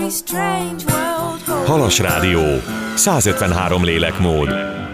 Halas Rádió, 153 lélekmód.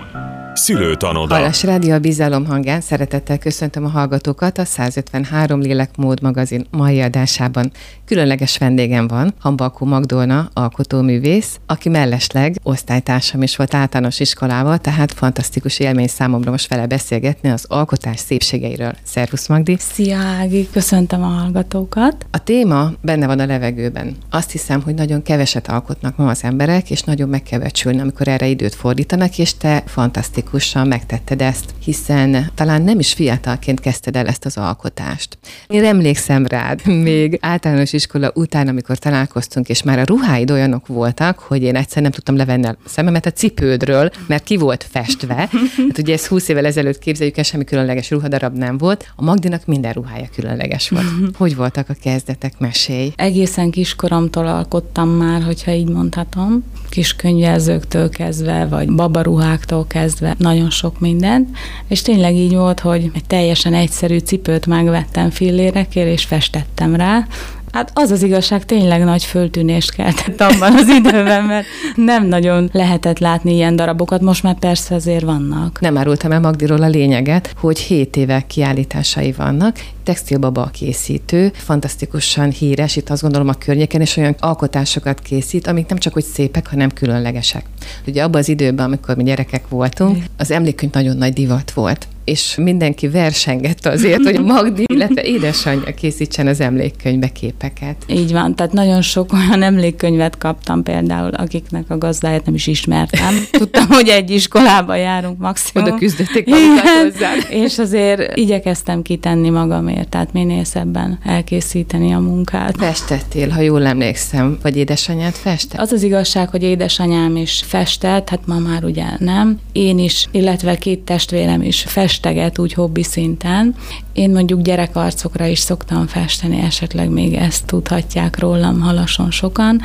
Szülőtanoda. Halas Rádió a bizalom hangján szeretettel köszöntöm a hallgatókat a 153 lélekmód magazin mai adásában. Különleges vendégem van, Hambalkó Magdolna, alkotóművész, aki mellesleg osztálytársam is volt általános iskolával, tehát fantasztikus élmény számomra most vele beszélgetni az alkotás szépségeiről. Szervusz, Magdi! Szia, Ági! Köszöntöm a hallgatókat! A téma benne van a levegőben. Azt hiszem, hogy nagyon keveset alkotnak ma az emberek, és nagyon meg kell becsülni, amikor erre időt fordítanak, és te fantasztikusan megtetted ezt, hiszen talán nem is fiatalként kezdted el ezt az alkotást. Én emlékszem rád, még általános iskola után, amikor találkoztunk, és már a ruháid olyanok voltak, hogy én egyszer nem tudtam levenni a szememet a cipődről, mert ki volt festve. Hát ugye ezt 20 évvel ezelőtt képzeljük el, semmi különleges ruhadarab nem volt. A Magdinak minden ruhája különleges volt. Hogy voltak a kezdetek? Mesélj. Egészen kiskoromtól alkottam már, hogyha így mondhatom. Kis könyvelzőktől kezdve, vagy babaruháktól kezdve, nagyon sok mindent. És tényleg így volt, hogy egy teljesen egyszerű cipőt megvettem fillérekért, és festettem rá. Hát az az igazság, tényleg nagy föltűnést keltett abban az időben, mert nem nagyon lehetett látni ilyen darabokat, most már persze azért vannak. Nem árultam el Magdiról a lényeget, hogy 7 éve kiállításai vannak, textilbaba készítő, fantasztikusan híres, itt azt gondolom a környéken, és olyan alkotásokat készít, amik nem csak hogy szépek, hanem különlegesek. Ugye abban az időben, amikor mi gyerekek voltunk, az emlékkönyv nagyon nagy divat volt. És mindenki versengett azért, hogy Magdi, illetve édesanyja készítsen az emlékkönyvbe képeket. Így van, tehát nagyon sok olyan emlékkönyvet kaptam például, akiknek a gazdáját nem is ismertem. Tudtam, hogy egy iskolába járunk maximum. Oda küzdötték magukat hozzá. És azért igyekeztem kitenni magamért, tehát minél szebben elkészíteni a munkát. Festettél, ha jól emlékszem, vagy édesanyád festett? Az az igazság, hogy édesanyám is festett, hát ma már ugye nem. Én is, illetve 2 testvérem is festeget úgy hobbi szinten. Én mondjuk gyerekarcokra is szoktam festeni, esetleg még ezt tudhatják rólam halason sokan,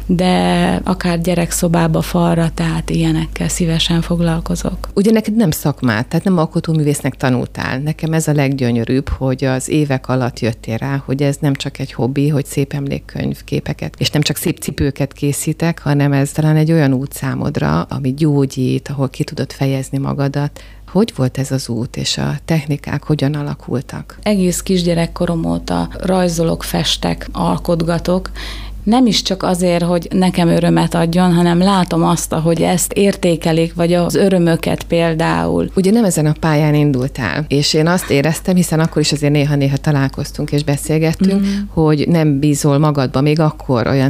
de akár gyerekszobába, falra, tehát ilyenekkel szívesen foglalkozok. Ugye neked nem szakmád, tehát nem alkotóművésznek tanultál. Nekem ez a leggyönyörűbb, hogy az évek alatt jöttél rá, hogy ez nem csak egy hobbi, hogy szép emlékkönyv képeket, és nem csak szép cipőket készítek, hanem ez talán egy olyan út számodra, ami gyógyít, ahol ki tudod fejezni magadat. Hogy volt ez az út, és a technikák hogyan alakultak? Egész kisgyerekkorom óta rajzolok, festek, alkotgatok, nem is csak azért, hogy nekem örömet adjon, hanem látom azt, hogy ezt értékelik, vagy az örömöket például. Ugye nem ezen a pályán indultál, és én azt éreztem, hiszen akkor is azért néha-néha találkoztunk és beszélgettünk, hogy nem bízol magadba még akkor, olyan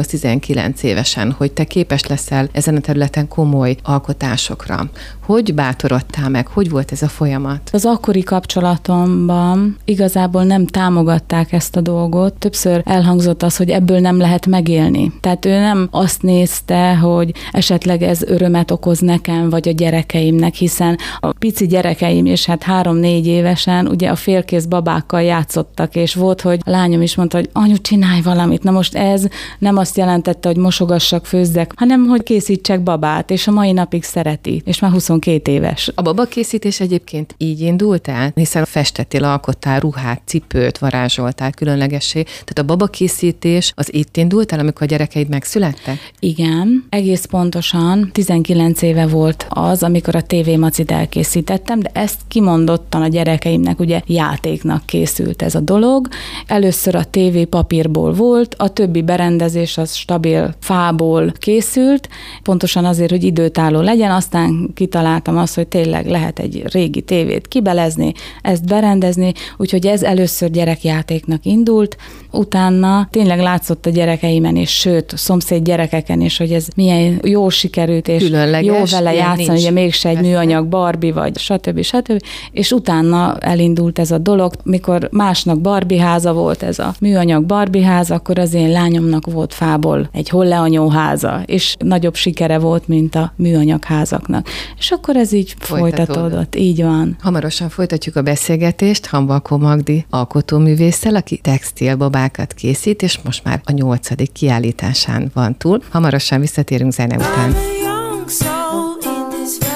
18-19 évesen, hogy te képes leszel ezen a területen komoly alkotásokra. Hogy bátorodtál meg? Hogy volt ez a folyamat? Az akkori kapcsolatomban igazából nem támogatták ezt a dolgot. Többször elhangzott az, hogy ebből nem lehet megélni. Tehát ő nem azt nézte, hogy esetleg ez örömet okoz nekem, vagy a gyerekeimnek, hiszen a pici gyerekeim is, hát 3-4 évesen ugye a félkész babákkal játszottak, és volt, hogy a lányom is mondta, hogy anyu, csinálj valamit. Na most ez nem azt jelentette, hogy mosogassak, főzzek, hanem hogy készítsek babát, és a mai napig szereti, és már 22 éves. A babakészítés egyébként így indult el, hiszen festettél, alkottál ruhát, cipőt, varázsoltál különlegessé. Tehát a babakészítés az itt indult el, amikor a gyerekeid megszülettek? Igen, egész pontosan 19 éve volt az, amikor a TV Macit elkészítettem, de ezt kimondottan a gyerekeimnek ugye játéknak készült ez a dolog. Először a TV papírból volt, a többi berendezés az stabil fából készült, pontosan azért, hogy időtálló legyen, aztán kitaláltam azt, hogy tényleg lehet egy régi tévét kibelezni, ezt berendezni, úgyhogy ez először gyerekjátéknak indult, utána tényleg látszott a gyerekeimen, és sőt, szomszéd gyerekeken is, hogy ez milyen jól sikerült, és különleges, jó vele játszani, ugye mégse egy műanyag Barbie, vagy stb. És utána elindult ez a dolog, mikor másnak Barbie háza volt, ez a műanyag Barbie ház, akkor az én lányomnak volt fából egy holleanyó háza, és nagyobb sikere volt, mint a műanyag házaknak. És akkor ez így folytatódott. Így van. Hamarosan folytatjuk a beszélgetést Hambalkó Magdi alkotóművésszel, aki textilbabákat készít, és most már a 8. kiállításán van túl. Hamarosan visszatérünk zene után.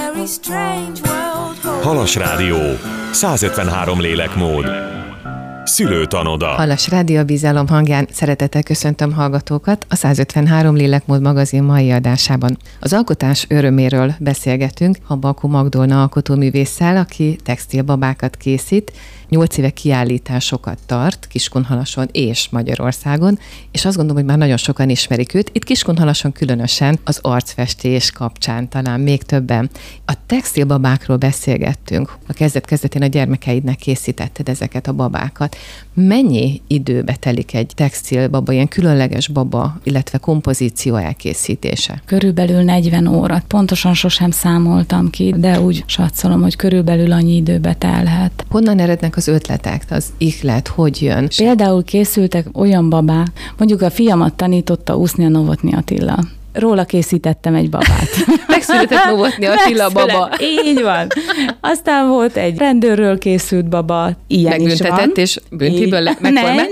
Halas Rádió, 153 lélekmód. Szülőtanoda. Halas Rádió Bizalom hangján szeretettel köszöntöm hallgatókat a 153 Lélekmód magazin mai adásában. Az alkotás öröméről beszélgetünk Habakó Magdolna alkotóművésszel, aki textilbabákat készít, 8 éve kiállításokat tart Kiskunhalason és Magyarországon, és azt gondolom, hogy már nagyon sokan ismerik őt. Itt Kiskunhalason különösen az arcfestés kapcsán talán még többen. A textilbabákról beszélgettünk. A kezdet-kezdetén a gyermekeidnek készítetted ezeket a babákat. Mennyi időbe telik egy textilbaba, ilyen különleges baba, illetve kompozíció elkészítése? Körülbelül 40 óra. Pontosan sosem számoltam ki, de úgy satszolom, hogy körülbelül annyi időbe telhet. Honnan erednek az ötletek, az ihlet, hogy jön? Például készültek olyan babák, mondjuk a fiamat tanította úszni a Novotny Attila. Róla készítettem egy babát. Megszületett Novotny Attila baba. Így van. Aztán volt egy rendőrről készült baba, ilyen is van. És büntiből megformált?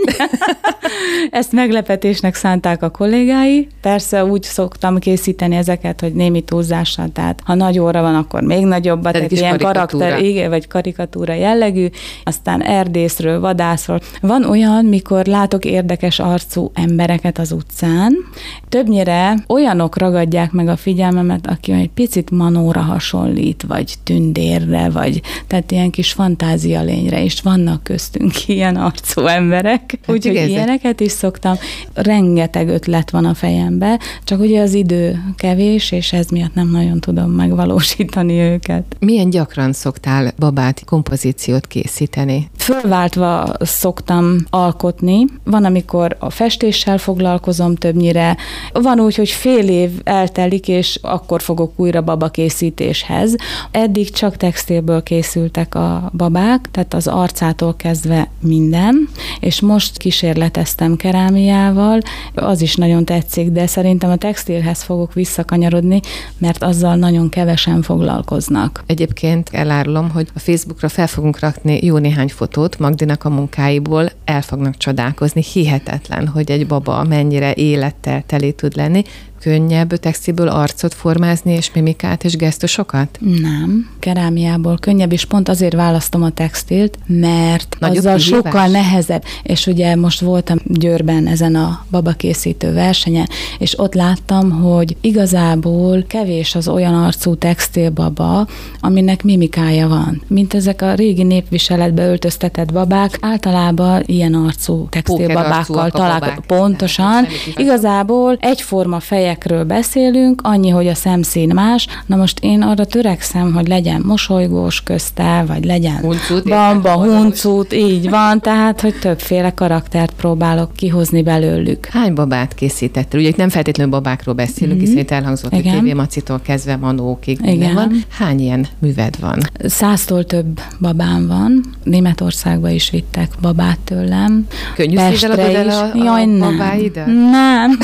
Ezt meglepetésnek szánták a kollégái. Persze úgy szoktam készíteni ezeket, hogy némi túlzással, tehát ha nagy óra van, akkor még nagyobbat, tehát ilyen karakter, igen, vagy karikatúra jellegű. Aztán erdészről, vadászról. Van olyan, mikor látok érdekes arcú embereket az utcán. Többnyire olyanok ragadják meg a figyelmemet, aki egy picit manóra hasonlít, vagy tündérre, vagy tehát ilyen kis fantázialényre is vannak köztünk ilyen arcú emberek. Úgyhogy ilyeneket is szoktam. Rengeteg ötlet van a fejembe, csak ugye az idő kevés, és ez miatt nem nagyon tudom megvalósítani őket. Milyen gyakran szoktál babát, kompozíciót készíteni? Fölváltva szoktam alkotni. Van, amikor a festéssel foglalkozom többnyire. Van úgy, hogy fél év eltelik, és akkor fogok újra babakészítéshez. Eddig csak textilből készültek a babák, tehát az arcától kezdve minden, és most kísérleteztem kerámiával, az is nagyon tetszik, de szerintem a textilhez fogok visszakanyarodni, mert azzal nagyon kevesen foglalkoznak. Egyébként elárulom, hogy a Facebookra fel fogunk rakni jó néhány fotót Magdinak a munkáiból, el fognak csodálkozni, hihetetlen, hogy egy baba mennyire élettel teli tud lenni. Könnyebb textilből arcot formázni, és mimikát, és gesztusokat? Nem. Kerámiából könnyebb, és pont azért választom a textilt, mert nagyobb azzal kihívás? Sokkal nehezebb. És ugye most voltam Győrben ezen a babakészítő versenyen, és ott láttam, hogy igazából kevés az olyan arcú textilbaba, aminek mimikája van. Mint ezek a régi népviseletbe öltöztetett babák, általában ilyen arcú textilbabákkal találkozunk. Pontosan. Igazából egyforma fejekről beszélünk, annyi, hogy a szemszín más. Na most én arra törekszem, hogy legyen mosolygós közte, vagy legyen bamba, huncut, így van, tehát, hogy többféle karaktert próbálok kihozni belőlük. Hány babát készítettél? Ugye itt nem feltétlenül babákról beszélünk, hiszen itt elhangzott, hogy TV Macitól kezdve Manókig minden van. Hány ilyen műved van? 100-tól több babám van. Németországba is vittek babát tőlem. Könnyű szívvel adod el a babáidat? Nem.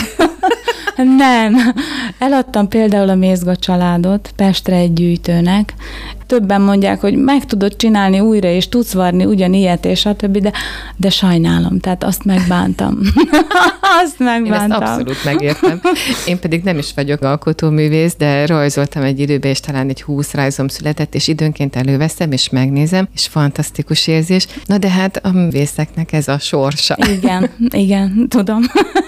Nem. Eladtam például a Mézga családot Pestre egy gyűjtőnek. Többen mondják, hogy meg tudod csinálni újra, és tudsz varni ugyanilyet, és a többi, de sajnálom, tehát azt megbántam. Azt megbántam. Én ezt abszolút megértem. Én pedig nem is vagyok alkotóművész, de rajzoltam egy időben, és talán egy 20 rajzom született, és időnként előveszem, és megnézem, és fantasztikus érzés. Na de hát a művészeknek ez a sorsa. Igen, tudom.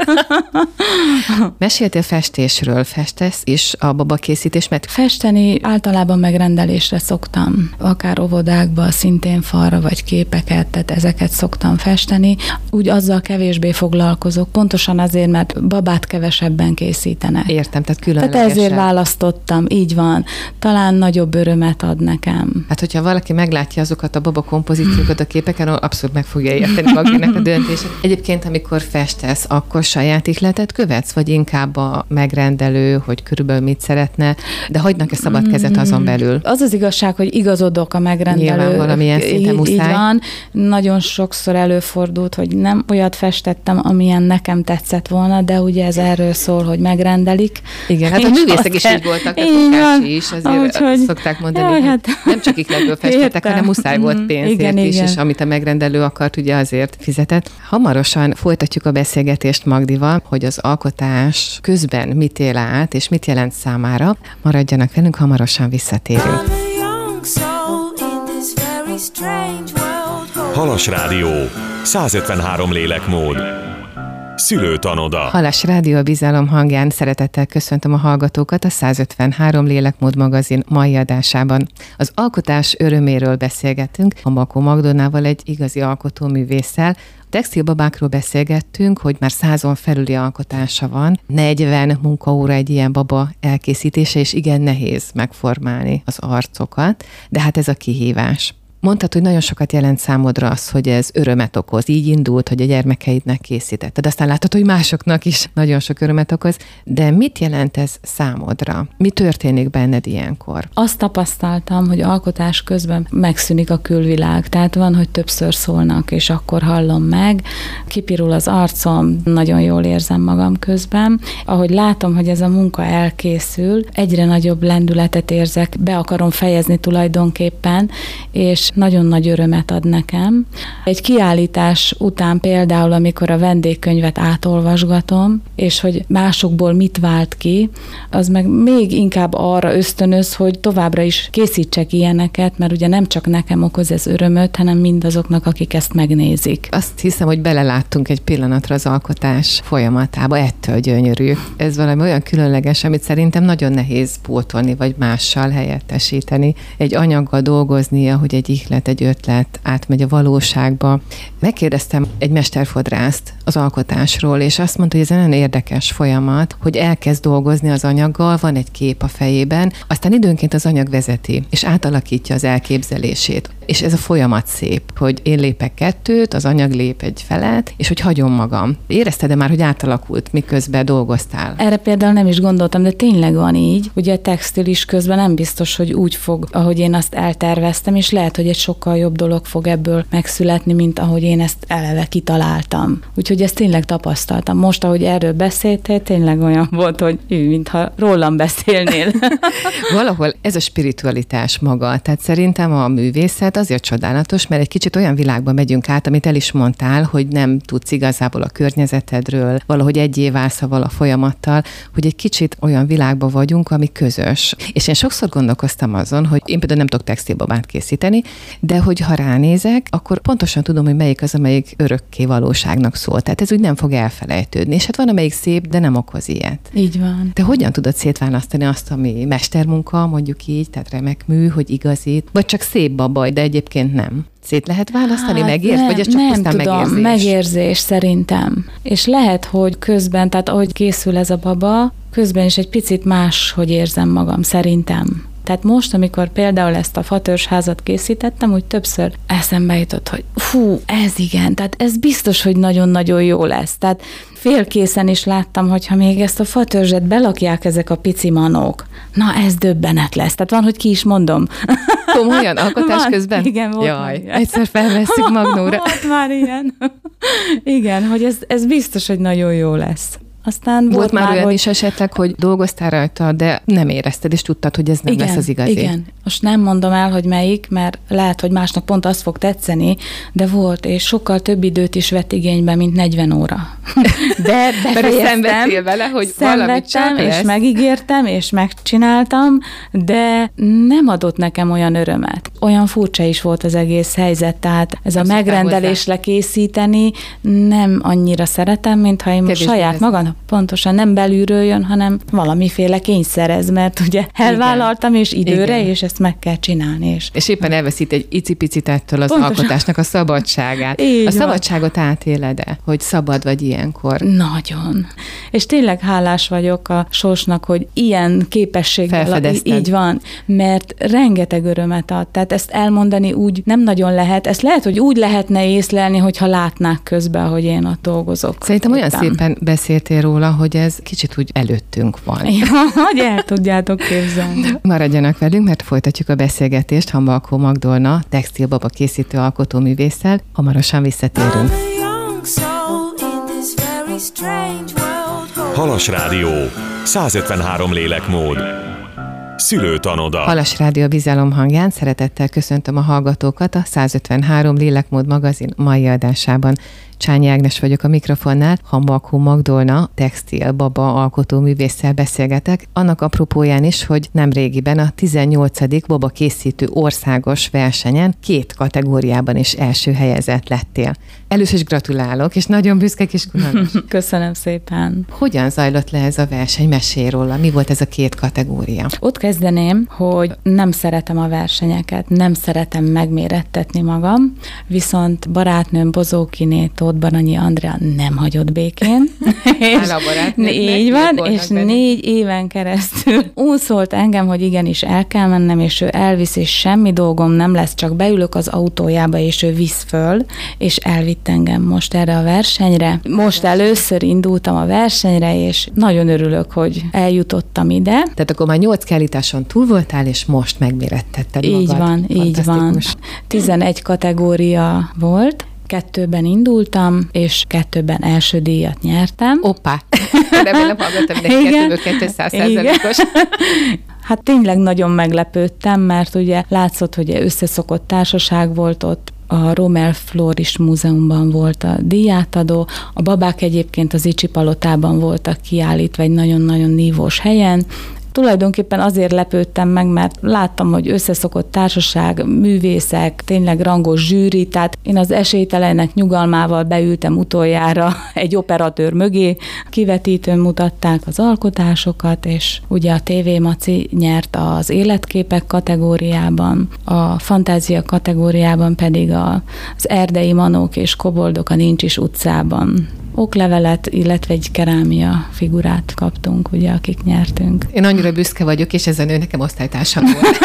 Meséltél festésről, festesz is a babakészítés, mert festeni általában megrendelésre szoktam, akár óvodákba, szintén falra vagy képeket, tehát ezeket szoktam festeni. Úgy azzal kevésbé foglalkozok, pontosan azért, mert babát kevesebben készítenek. Értem, tehát különlegesen. Tehát ezért választottam, így van. Talán nagyobb örömet ad nekem. Hát, hogyha valaki meglátja azokat a baba kompozíciókat a képeken, abszolút meg fogja érteni Magdinak a döntését. Egyébként, amikor festesz, akkor saját ihletet követsz, vagy inkább a megrendelő, hogy körülbelül mit szeretne, de hagynak-e szabad kezet azon belül? Az az igazság, hogy igazodok a megrendelő. Nyilván valamilyen szinten muszáj. Így van. Nagyon sokszor előfordult, hogy nem olyat festettem, amilyen nekem tetszett volna, de ugye ez erről szól, hogy megrendelik. Igen, hát a művészek is így voltak, a Tokácsi is, azért szokták mondani, hogy nem csak ihletből festettek, hanem muszáj volt pénzért is, és amit a megrendelő akart, ugye azért fizetett. Hamarosan folytatjuk a beszélgetést Magdival, hogy az alkotás közben mit él át, és mit jelent számára. Maradjanak velünk, hamarosan visszatérünk. Strange world. Halas Rádió, 153 lélekmód. Szülőtanoda. Halas Rádió a bizalom hangján, szeretettel köszöntöm a hallgatókat a 153 lélekmód magazin mai adásában. Az alkotás öröméről beszélgettünk Hambalkó Magdolnával, egy igazi alkotóművésszel. Textilbabákról beszélgettünk, hogy már 100-on felüli alkotása van, 40 munkaóra egy ilyen baba elkészítése, és igen nehéz megformálni az arcokat, de hát ez a kihívás. Mondtad, hogy nagyon sokat jelent számodra az, hogy ez örömet okoz. Így indult, hogy a gyermekeidnek készítetted. Aztán látod, hogy másoknak is nagyon sok örömet okoz. De mit jelent ez számodra? Mi történik benned ilyenkor? Azt tapasztaltam, hogy alkotás közben megszűnik a külvilág. Tehát van, hogy többször szólnak, és akkor hallom meg. Kipirul az arcom, nagyon jól érzem magam közben. Ahogy látom, hogy ez a munka elkészül, egyre nagyobb lendületet érzek, be akarom fejezni tulajdonképpen, és nagyon nagy örömet ad nekem. Egy kiállítás után például, amikor a vendégkönyvet átolvasgatom, és hogy másokból mit vált ki, az meg még inkább arra ösztönöz, hogy továbbra is készítsek ilyeneket, mert ugye nem csak nekem okoz ez örömöt, hanem mindazoknak, akik ezt megnézik. Azt hiszem, hogy beleláttunk egy pillanatra az alkotás folyamatába, ettől gyönyörű. Ez valami olyan különleges, amit szerintem nagyon nehéz pótolni, vagy mással helyettesíteni. Egy anyaggal dolgoznia, hogy egy ihlet, egy ötlet átmegy a valóságba. Megkérdeztem egy mesterfodrászt az alkotásról, és azt mondta, hogy ez egy nagyon érdekes folyamat, hogy elkezd dolgozni az anyaggal, van egy kép a fejében, aztán időnként az anyag vezeti, és átalakítja az elképzelését. És ez a folyamat szép, hogy én lépek kettőt, az anyag lép egy felet, és hogy hagyom magam. Érezted-e már, hogy átalakult, miközben dolgoztál? Erre például nem is gondoltam, de tényleg van így. Ugye a textil is közben nem biztos, hogy úgy fog, ahogy én azt elterveztem, és lehet, hogy egy sokkal jobb dolog fog ebből megszületni, mint ahogy én ezt eleve kitaláltam. Úgyhogy ezt tényleg tapasztaltam. Most, ahogy erről beszéltél, tényleg olyan volt, hogy mintha rólam beszélnél. Valahol ez a spiritualitás maga. Tehát szerintem a művészet azért csodálatos, mert egy kicsit olyan világba megyünk át, amit el is mondtál, hogy nem tudsz igazából a környezetedről, valahogy egyé válsz a folyamattal, hogy egy kicsit olyan világban vagyunk, ami közös. És én sokszor gondolkoztam azon, hogy én például nem tudok textilbabát készíteni, de hogy ha ránézek, akkor pontosan tudom, hogy melyik az, amelyik örökké valóságnak szól. Tehát ez úgy nem fog elfelejtődni. És hát van, amelyik szép, de nem okoz ilyet. Így van. Te hogyan tudod szétválasztani azt, ami mestermunka, mondjuk így, tehát remek mű, hogy igazít, vagy csak szép baba, de egyébként nem? Szét lehet választani, vagy ez csak pusztán megérzés? Megérzés szerintem. És lehet, hogy közben, tehát ahogy készül ez a baba, közben is egy picit más, hogy érzem magam, szerintem. Tehát most, amikor például ezt a fatörzsházat készítettem, úgy többször eszembe jutott, hogy ez igen, tehát ez biztos, hogy nagyon-nagyon jó lesz. Tehát félkészen is láttam, hogyha még ezt a fatörzset belakják ezek a pici manók, na ez döbbenet lesz. Tehát van, hogy ki is mondom. Komolyan alkotás közben? Igen, volt. Jaj, egyszer felvesszük Magnóra. Volt már ilyen. Igen, hogy ez biztos, hogy nagyon jó lesz. Aztán volt már olyan is esetleg, hogy dolgoztál rajta, de nem érezted, és tudtad, hogy ez nem lesz az igazi. Igen. Most nem mondom el, hogy melyik, mert lehet, hogy másnak pont az fog tetszeni, de volt, és sokkal több időt is vett igénybe, mint 40 óra. De befejeztem, vele, hogy valamit csak lesz. És megígértem, és megcsináltam, de nem adott nekem olyan örömet. Olyan furcsa is volt az egész helyzet, tehát ez a megrendelésre készíteni nem annyira szeretem, mintha én most saját magam pontosan nem belülről jön, hanem valamiféle kényszerez, mert ugye elvállaltam, és időre, és ezt meg kell csinálni. És éppen elveszít egy icipicit ettől az alkotásnak a szabadságát. A szabadságot átéled-e, hogy szabad vagy ilyenkor? Nagyon. És tényleg hálás vagyok a sorsnak, hogy ilyen képességgel felfedezted. Így van, mert rengeteg örömet ad. Tehát ezt elmondani úgy nem nagyon lehet. Ezt lehet, hogy úgy lehetne észlelni, hogyha látnák közben, hogy én ott dolgozok. Szerintem olyan szépen beszéltél róla, hogy ez kicsit úgy előttünk van. Ja, hogy el tudjátok képzelni. Maradjanak velünk, mert folytatjuk a beszélgetést Hambalkó Magdolna, textilbaba készítő alkotóművésszel. Hamarosan visszatérünk. Halas Rádió, 153 lélekmód. Szülőtanoda. Halas Rádió bizalom hangján, szeretettel köszöntöm a hallgatókat a 153 lélekmód magazin mai adásában. Csányi Ágnes vagyok a mikrofonnál, Hambalkó Magdolna textil baba alkotóművésszel beszélgetek. Annak apropóján is, hogy nemrégiben a 18. baba készítő országos versenyen 2 kategóriában is első helyezett lettél. Először is gratulálok, és nagyon büszke kis Gunanos. Köszönöm szépen. Hogyan zajlott le ez a verseny? Mesélj róla. Mi volt ez a 2 kategória? Ott kezdeném, hogy nem szeretem a versenyeket, nem szeretem megmérettetni magam, viszont barátnőm Bozókiné, Tóth Baranyi Andrea nem hagyott békén. Így van, és 4 éven keresztül úszolt engem, hogy igenis el kell mennem, és ő elvisz, és semmi dolgom nem lesz, csak beülök az autójába, és ő visz föl, és elvitt engem most erre a versenyre. Most először indultam a versenyre, és nagyon örülök, hogy eljutottam ide. Tehát akkor már 8 kiállításon túl voltál, és most megmérettetted magad. Így van. 11 kategória volt. 2-ben indultam, és 2-ben első díjat nyertem. Hoppá! Remélem hallgattam, de 2-ből 200%-os. Hát tényleg nagyon meglepődtem, mert ugye látszott, hogy összeszokott társaság volt ott, a Rommel Floris Múzeumban volt a díjátadó, a babák egyébként az Icsi Palotában voltak kiállítva egy nagyon-nagyon nívós helyen. Tulajdonképpen azért lepődtem meg, mert láttam, hogy összeszokott társaság, művészek, tényleg rangos zsűri, tehát én az esélytelenek nyugalmával beültem utoljára egy operatőr mögé, kivetítőn mutatták az alkotásokat, és ugye a TV Maci nyert az életképek kategóriában, a fantázia kategóriában pedig az erdei manók és koboldok a Nincs is utcában. Oklevelet, illetve egy kerámia figurát kaptunk, ugye, akik nyertünk. Én annyira büszke vagyok, és ez a nő nekem osztálytársam volt.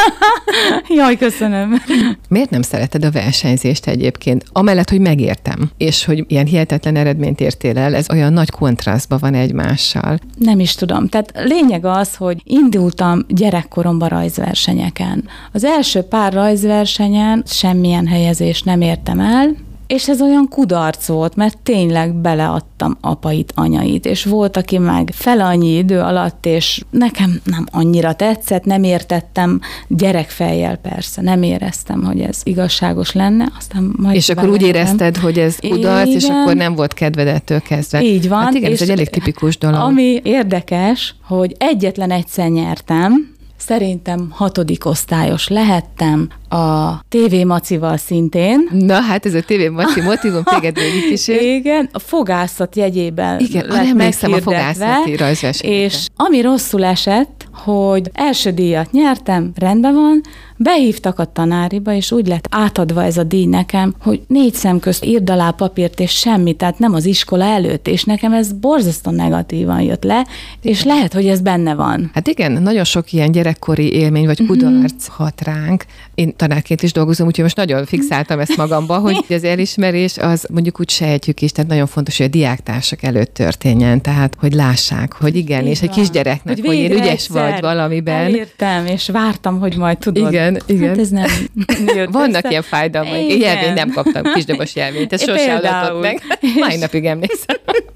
Jaj, köszönöm. Miért nem szereted a versenyzést egyébként? Amellett, hogy megértem, és hogy ilyen hihetetlen eredményt értél el, ez olyan nagy kontrasztban van egymással. Nem is tudom. Tehát lényeg az, hogy indultam gyerekkoromban rajzversenyeken. Az első pár rajzversenyen semmilyen helyezést nem értem el, és ez olyan kudarc volt, mert tényleg beleadtam apait, anyait, és volt, aki meg fele annyi idő alatt, és nekem nem annyira tetszett, nem értettem, gyerekfejjel persze, nem éreztem, hogy ez igazságos lenne, aztán majd és akkor úgy érezted, hogy ez kudarc, és akkor nem volt kedved ettől kezdve. Így van. Hát igen, ez egy elég tipikus dolog. Ami érdekes, hogy egyetlen egyszer nyertem, szerintem 6. osztályos lehettem a TV Macival szintén. Na hát ez a TV Maci motívum téged végigkísért. Igen, a fogászat jegyében lett emlékszem a fogászati rajzversenyre. És ami rosszul esett, hogy első díjat nyertem, rendben van, behívtak a tanáriba, és úgy lett átadva ez a díj nekem, hogy 4 szem közt írd alá papírt, és semmi, tehát nem az iskola előtt, és nekem ez borzasztó negatívan jött le, és lehet, hogy ez benne van. Hát igen, nagyon sok ilyen gyerekkori élmény, vagy kudarc hat ránk. Én tanárként is dolgozom, úgyhogy most nagyon fixáltam ezt magamba, hogy az elismerés az mondjuk úgy sejtjük is, tehát nagyon fontos, hogy a diáktársak előtt történjen, tehát hogy lássák, hogy igen, és egy kisgyereknek, hogy én ügyes vagy valamiben. Elértem, és vártam, hogy majd tudod. Igen. Hát ez nem jött. Vannak össze. ilyen fájdalmaik. Én jelvényt nem kaptam, kisdobos jelvényt. Ez sose adatott meg. Mai napig emlékszem.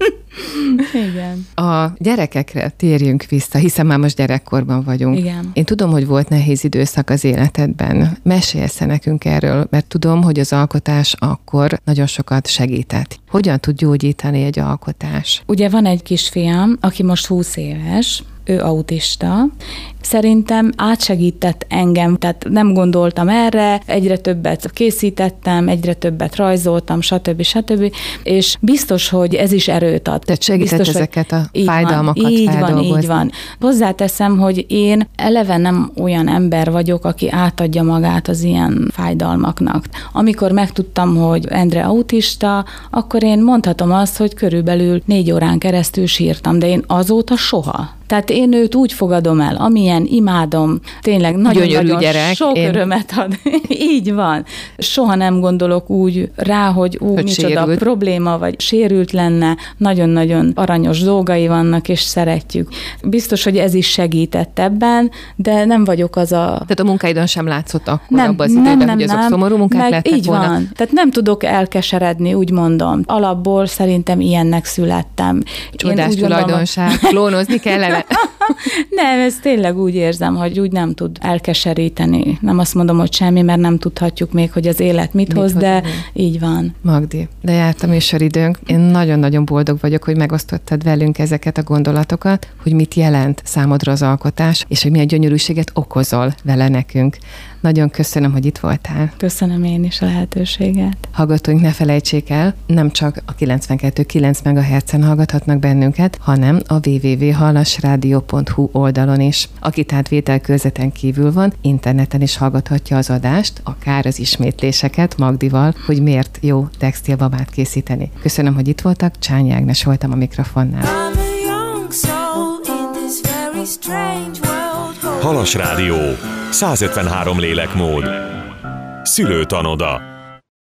Igen. A gyerekekre térjünk vissza, hiszen már most gyerekkorban vagyunk. Igen. Én tudom, hogy volt nehéz időszak az életedben. Mesélsz nekünk erről, mert tudom, hogy az alkotás akkor nagyon sokat segített. Hogyan tud gyógyítani egy alkotás? Ugye van egy kisfiam, aki most 20 éves, ő autista. Szerintem átsegített engem, tehát nem gondoltam erre, egyre többet készítettem, egyre többet rajzoltam, stb. És biztos, hogy ez is erőt ad. Tehát segített biztos, ezeket a fájdalmakat feldolgozni. Így van. Hozzáteszem, hogy én eleve nem olyan ember vagyok, aki átadja magát az ilyen fájdalmaknak. Amikor megtudtam, hogy Endre autista, akkor én mondhatom azt, hogy körülbelül 4 órán keresztül sírtam, de én azóta soha. Tehát én őt úgy fogadom el, amilyen imádom, tényleg nagyon-nagyon sok örömet ad. Így van. Soha nem gondolok úgy rá, hogy micsoda sérült probléma, vagy sérült lenne. Nagyon-nagyon aranyos dolgai vannak, és szeretjük. Biztos, hogy ez is segített ebben, de nem vagyok az a... Tehát a munkáidon sem látszott akkor abban az időben, hogy azok szomorú munkák lettek így volna. Van. Tehát nem tudok elkeseredni, úgy mondom. Alapból szerintem ilyennek születtem. Csodás tulajdonság, klónozni kellene. Nem, ez tényleg úgy érzem, hogy úgy nem tud elkeseríteni. Nem azt mondom, hogy semmi, mert nem tudhatjuk még, hogy az élet mit hoz, de így van. Magdi, de járt a műsoridőnk. Én nagyon-nagyon boldog vagyok, hogy megosztottad velünk ezeket a gondolatokat, hogy mit jelent számodra az alkotás, és hogy milyen gyönyörűséget okozol vele nekünk. Nagyon köszönöm, hogy itt voltál. Köszönöm én is a lehetőséget. Hallgatóink, ne felejtsék el, nem csak a 92,9 MHz-en hallgathatnak bennünket, hanem a www.hallasradio.hu oldalon is. Aki tehát vételkőzeten kívül van, interneten is hallgathatja az adást, akár az ismétléseket Magdival, hogy miért jó textilbabát készíteni. Köszönöm, hogy itt voltak, Csányi Ágnes voltam a mikrofonnál. Halas Rádió, 153 lélekmód. Szülőtanoda.